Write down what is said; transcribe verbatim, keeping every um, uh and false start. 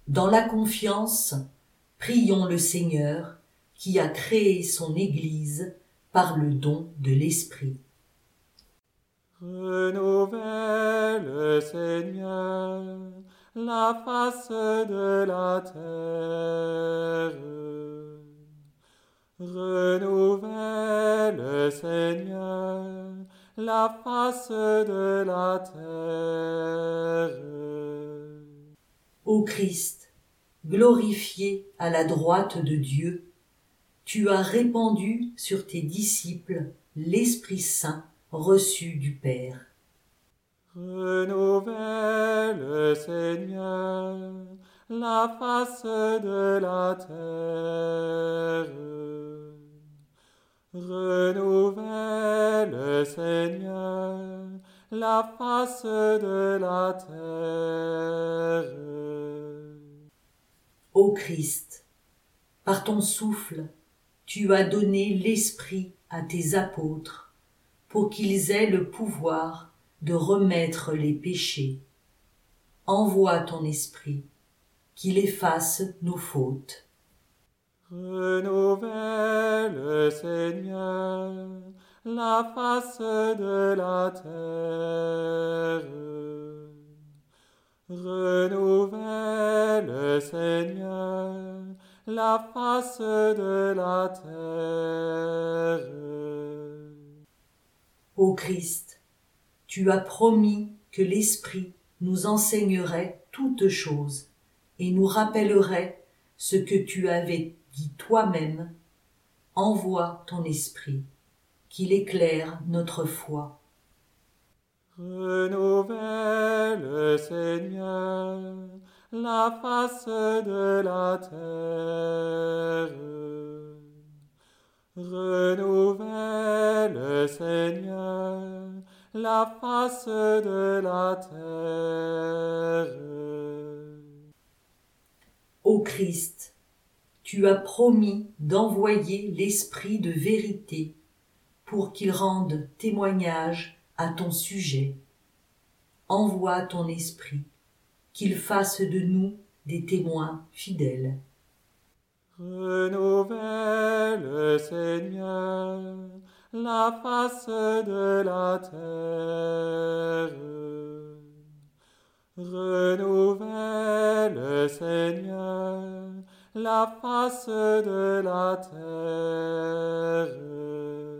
Dans la confiance, prions le Seigneur qui a créé son Église par le don de l'Esprit. Renouvelle, Seigneur, la face de la terre. Renouvelle, Seigneur, la face de la terre. Ô Christ, glorifié à la droite de Dieu, tu as répandu sur tes disciples l'Esprit Saint reçu du Père. Renouvelle, Seigneur, la face de la terre. Renouvelle, Seigneur, la face de la terre. Ô Christ, par ton souffle, tu as donné l'Esprit à tes apôtres pour qu'ils aient le pouvoir de remettre les péchés. Envoie ton Esprit, qu'il efface nos fautes. Renouvelle, Seigneur, la face de la terre. Renouvelle, Seigneur, la face de la terre. Ô Christ, tu as promis que l'Esprit nous enseignerait toutes choses et nous rappellerait ce que tu avais dit toi-même. Envoie ton Esprit, qu'il éclaire notre foi. Renouvelle, Seigneur, la face de la terre. Renouvelle, Seigneur, la face de la terre. Ô Christ, tu as promis d'envoyer l'Esprit de vérité pour qu'il rende témoignage à ton sujet. Envoie ton Esprit, qu'il fasse de nous des témoins fidèles. Renouvelle, Seigneur, la face de la terre. Renouvelle, Seigneur, la face de la terre.